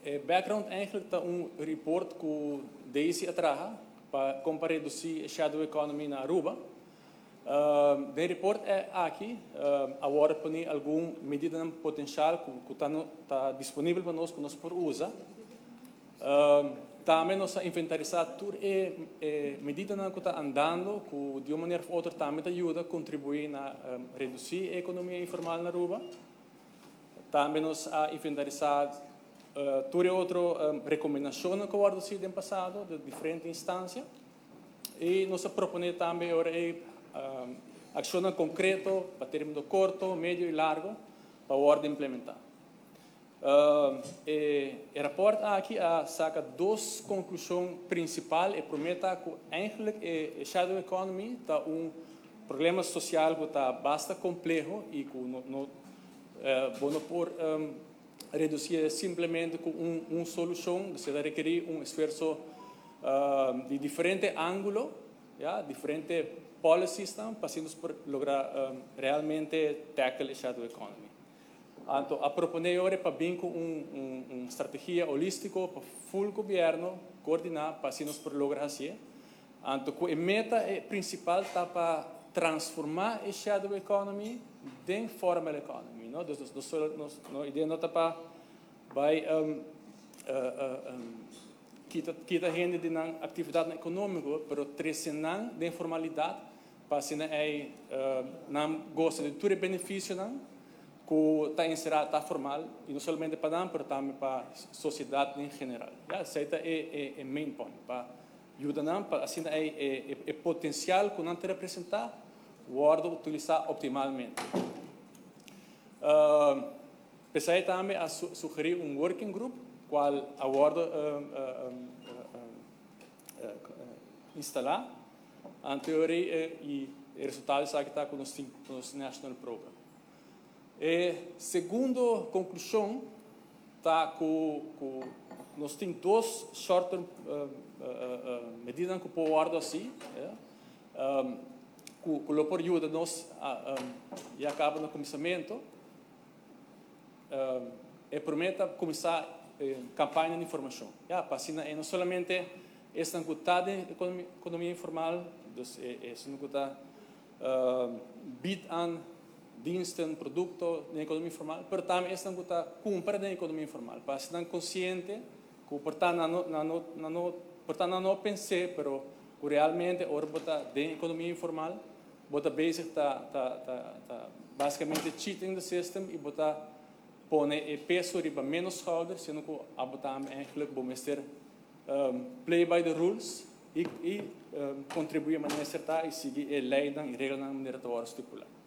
background eigenlijk dat report que Daisy atraha para reduzir a shadow economy na Aruba. O report é aqui, agora põe alguma medida potencial que está disponível para nós, que nós podemos usar. Também nós inventarizar tudo medida que está andando, que de uma maneira ou outra também ajuda a contribuir a reduzir a economia informal na Aruba. Também nós inventarizar tudo outra recomendação que eu fiz no passado, de diferentes instâncias. E nós proponemos também agora ação concreta para termos curto, médio e largo para a ordem implementar. O relatório aqui saca duas conclusões principais e promete que a shadow economy está problema social que está bastante complexo e que não por reduzir simplesmente com uma solução, se requerir esforço de diferente ângulo, diferentes policies para lograr realmente tackle a shadow economy. Então, a proponer agora para vir com uma estratégia holística para full governo coordinar para assim nós lograr assim. Então, a meta principal está para transformar a shadow economy em formal economy, não? A ideia não está para vai kita gente de atividade econômica, mas trazendo de informalidade para assim não gosta de todo benefício que está inserido, está formal, e não somente para nós, mas também para a sociedade em geral. Esse é o main point, para ajudar para assim o potencial que não te representar, o utilizar optimalmente. Pensei também a sugerir working group, qual agora instalar, a teoria e resultados que está com os National Program. Segunda conclusão, tá que nós temos duas short-term medidas que podemos guardar assim, que o por ajuda nós e acaba no começamento, promete começar campanha de informação. Para assim não somente esta encutada economia informal, esta encutada bid aan diensten, produtos na economia informal, mas também esta encutada compra na economia informal. Para estar consciente que portanto não pensei, mas realmente ora botar na economia informal, botar basic tá basicamente cheating the system e botar pone peso riba menos schouder, sendo que a botar eigenlijk vamos ter play by the rules e contribuir de maneira certa e seguir a lei e regras de maneira estipulada.